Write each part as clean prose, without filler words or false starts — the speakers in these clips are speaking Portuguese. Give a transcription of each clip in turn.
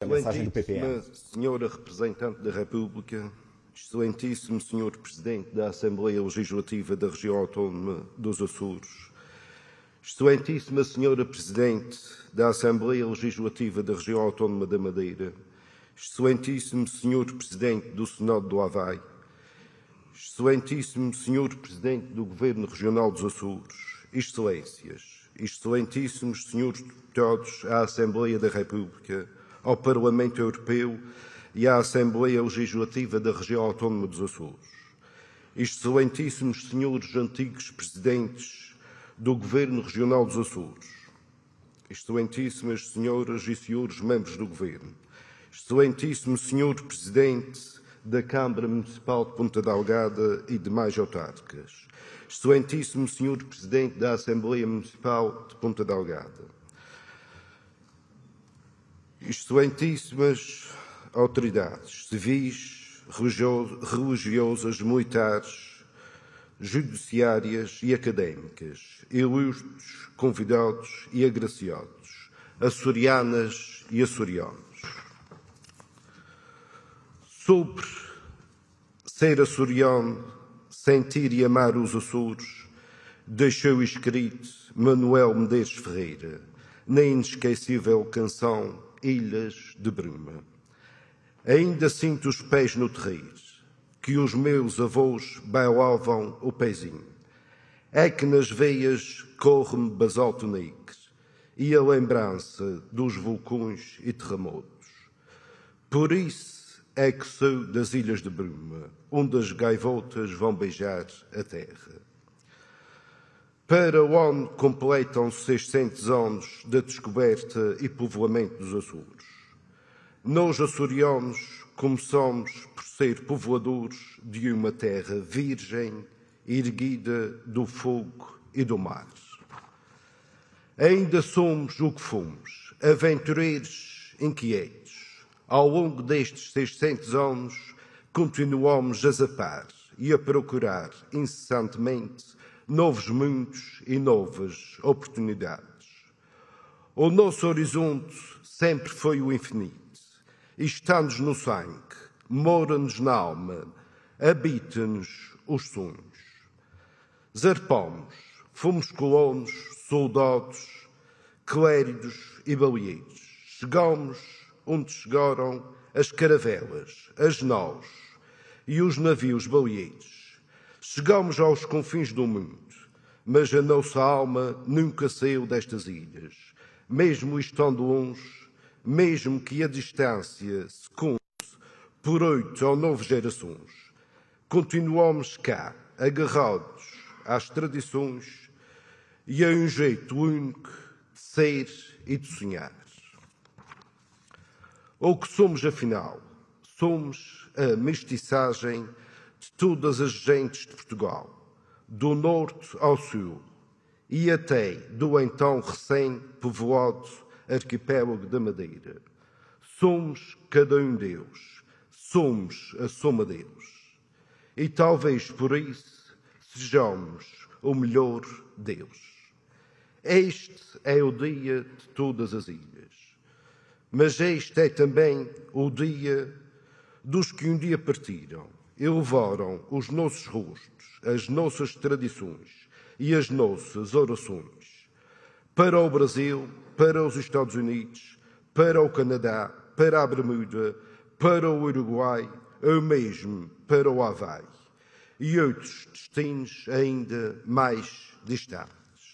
mensagem do PPM. Excelentíssima Senhora Representante da República, Excelentíssimo Senhor Presidente da Assembleia Legislativa da Região Autónoma dos Açores, Excelentíssima Senhora Presidente da Assembleia Legislativa da Região Autónoma da Madeira, Excelentíssimo Senhor Presidente do Senado do Havaí, Excelentíssimo Senhor Presidente do Governo Regional dos Açores, Excelências, Excelentíssimos Senhores Deputados à Assembleia da República, ao Parlamento Europeu e à Assembleia Legislativa da Região Autónoma dos Açores, Excelentíssimos Senhores Antigos Presidentes do Governo Regional dos Açores, Excelentíssimas Senhoras e Senhores Membros do Governo, Excelentíssimo Senhor Presidente da Câmara Municipal de Ponta Delgada e demais autárquicas, Excelentíssimo Senhor Presidente da Assembleia Municipal de Ponta Delgada, Excelentíssimas autoridades civis, religiosas, militares, judiciárias e académicas, ilustres convidados e agraciados, açorianas e açorianos. Sobre ser açoriano, sentir e amar os Açores, deixou escrito Manuel Medeiros Ferreira, na inesquecível canção Ilhas de Bruma. Ainda sinto os pés no terreiro, que os meus avós bailavam o pezinho. É que nas veias corre-me basalto negro e a lembrança dos vulcões e terremotos. Por isso é que sou das Ilhas de Bruma, onde as gaivotas vão beijar a terra. Para o ano completam-se 600 anos da descoberta e povoamento dos Açores. Nós, açorianos, começamos por ser povoadores de uma terra virgem, erguida do fogo e do mar. Ainda somos o que fomos, aventureiros inquietos. Ao longo destes 600 anos, continuamos a zapar e a procurar incessantemente novos mundos e novas oportunidades. O nosso horizonte sempre foi o infinito. Está-nos no sangue, mora-nos na alma, habita-nos os sonhos. Zarpamos, fomos colonos, soldados, cléridos e baleeiros. Chegamos onde chegaram as caravelas, as naus e os navios baleeiros. Chegamos aos confins do mundo, mas a nossa alma nunca saiu destas ilhas, mesmo estando longe, mesmo que a distância se conte por 8 ou 9 gerações. Continuamos cá, agarrados às tradições e a um jeito único de ser e de sonhar. O que somos, afinal? Somos a mestiçagem de todas as gentes de Portugal, do norte ao sul, e até do então recém-povoado arquipélago da Madeira. Somos cada um Deus, somos a soma deles. E talvez por isso sejamos o melhor Deus. Este é o dia de todas as ilhas. Mas este é também o dia dos que um dia partiram e levaram os nossos rostos, as nossas tradições e as nossas orações para o Brasil, para os Estados Unidos, para o Canadá, para a Bermuda, para o Uruguai, ou mesmo para o Havaí, e outros destinos ainda mais distantes.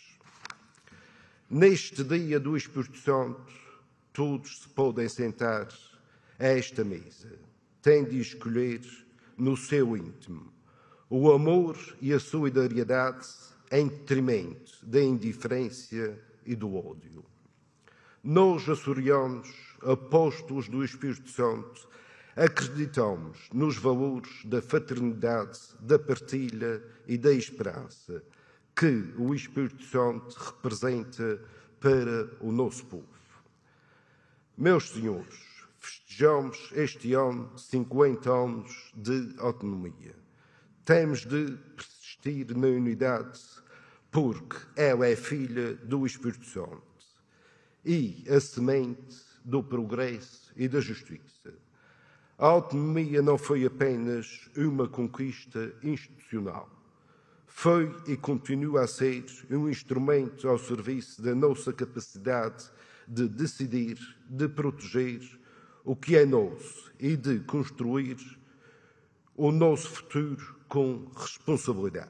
Neste dia do Espírito Santo, todos se podem sentar a esta mesa. Têm de escolher no seu íntimo o amor e a solidariedade em detrimento da indiferença e do ódio. Nós, açorianos, apóstolos do Espírito Santo, acreditamos nos valores da fraternidade, da partilha e da esperança que o Espírito Santo representa para o nosso povo. Meus senhores, festejamos este ano 50 anos de autonomia. Temos de persistir na unidade porque ela é filha do Espírito Santo e a semente do progresso e da justiça. A autonomia não foi apenas uma conquista institucional. Foi e continua a ser um instrumento ao serviço da nossa capacidade de decidir, de proteger o que é nosso e de construir o nosso futuro com responsabilidade.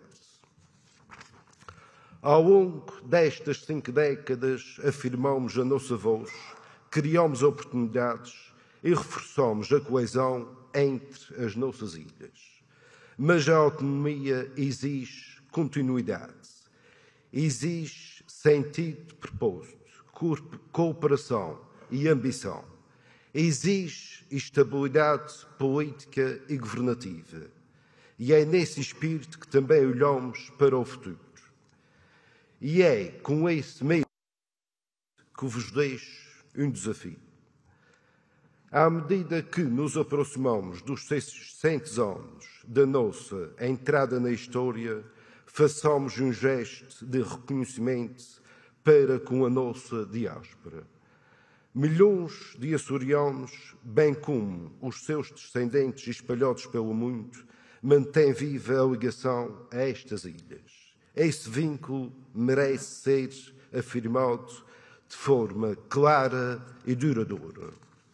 Ao longo destas 5 décadas, afirmamos a nossa voz, criamos oportunidades e reforçamos a coesão entre as nossas ilhas. Mas a autonomia exige continuidade, exige sentido de propósito, cooperação e ambição, exige estabilidade política e governativa. E é nesse espírito que também olhamos para o futuro. E é com esse meio que vos deixo um desafio. À medida que nos aproximamos dos 600 anos da nossa entrada na história, façamos um gesto de reconhecimento para com a nossa diáspora. Milhões de açorianos, bem como os seus descendentes espalhados pelo mundo, mantêm viva a ligação a estas ilhas. Esse vínculo merece ser afirmado de forma clara e duradoura.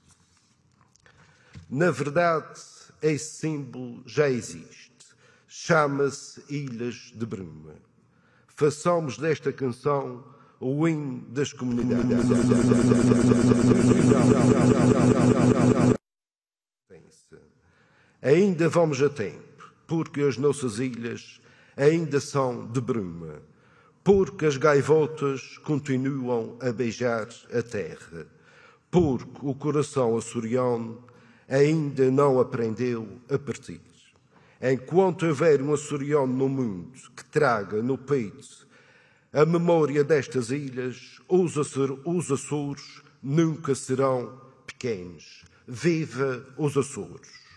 Na verdade, esse símbolo já existe. Chama-se Ilhas de Bruma. Façamos desta canção o hino das comunidades. Ainda vamos a tempo, porque as nossas ilhas ainda são de bruma, porque as gaivotas continuam a beijar a terra, porque o coração açoriano ainda não aprendeu a partir. Enquanto houver um açoriano no mundo que traga no peito a memória destas ilhas, os Açores nunca serão pequenos. Viva os Açores!